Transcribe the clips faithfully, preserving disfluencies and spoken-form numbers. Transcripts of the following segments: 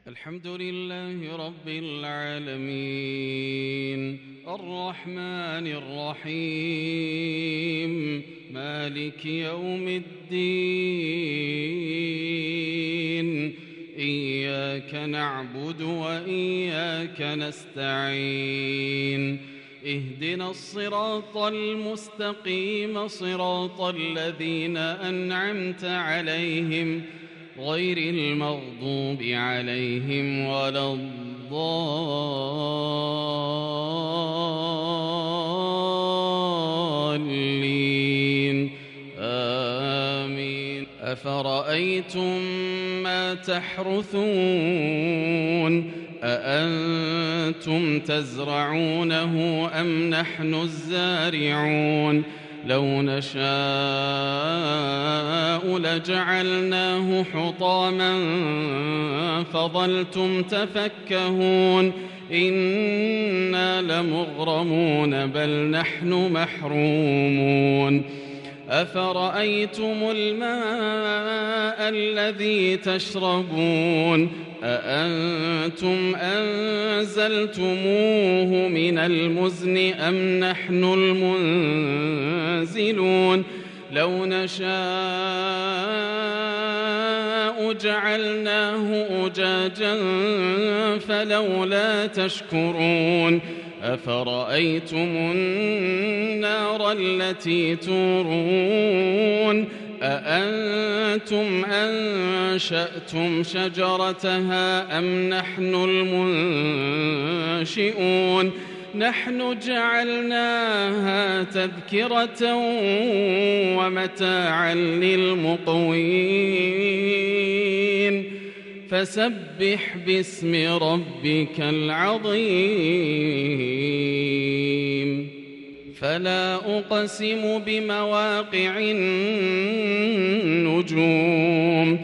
الحمد لله رب العالمين الرحمن الرحيم مالك يوم الدين إياك نعبد وإياك نستعين اهدنا الصراط المستقيم صراط الذين أنعمت عليهم غير المغضوب عليهم ولا الضالين آمين. أفرأيتم ما تحرثون أأنتم تزرعونه أم نحن الزارعون لو نشاء لجعلناه حطاما فظلتم تفكهون إنا لمغرمون بل نحن محرومون. أفرأيتم الماء الذي تشربون أأنتم أنزلتموه من المزن أم نحن المنزلون لو نشاء جعلناه أجاجا فلولا تشكرون. أفرأيتم النار التي تورون أأنتم أنشأتم شجرتها أم نحن المنشئون نحن جعلناها تذكرة ومتاعا للمقوين فسبح باسم ربك العظيم. فلا أقسم بمواقع النجوم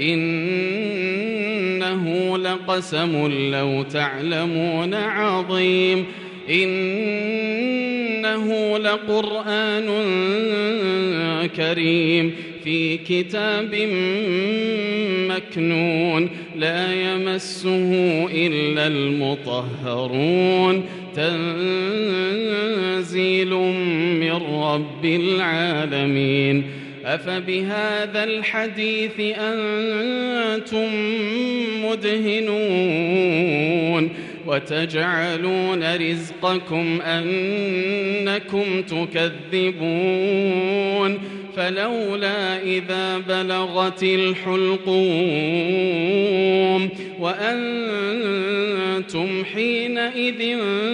وإنه لقسم لو تعلمون عظيم إنه لقرآن كريم في كتاب مكنون لا يمسه إلا المطهرون تنزيل من رب العالمين. أفبهذا الحديث أنتم مدهنون وتجعلون رزقكم أنكم تكذبون فلولا إذا بلغت الحلقوم وأنتم حينئذ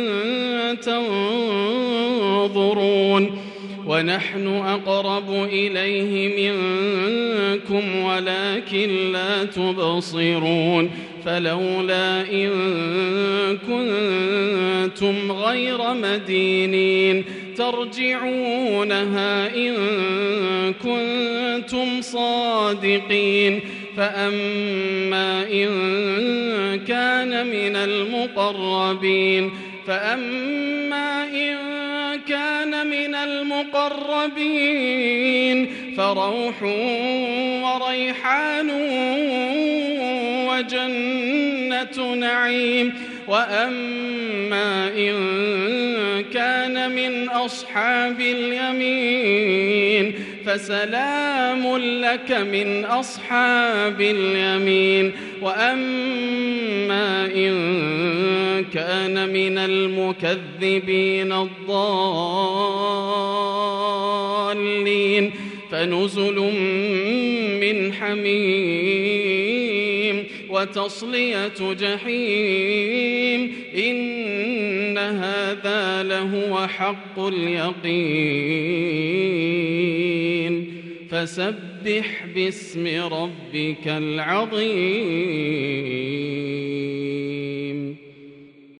تنظرون ونحن أقرب إليه منكم ولكن لا تبصرون فلولا إن كنتم غير مدينين ترجعونها إن كنتم صادقين فأما إن كان من المقربين فأما إن كان من المقربين فروح وريحان وجنة نعيم وأما إن كان من أصحاب اليمين فسلام لك من أصحاب اليمين وأما إن كان من المكذبين الضالين فنزل من حميم وتصلية جحيم إن هذا لهو حق اليقين فسبح باسم ربك العظيم.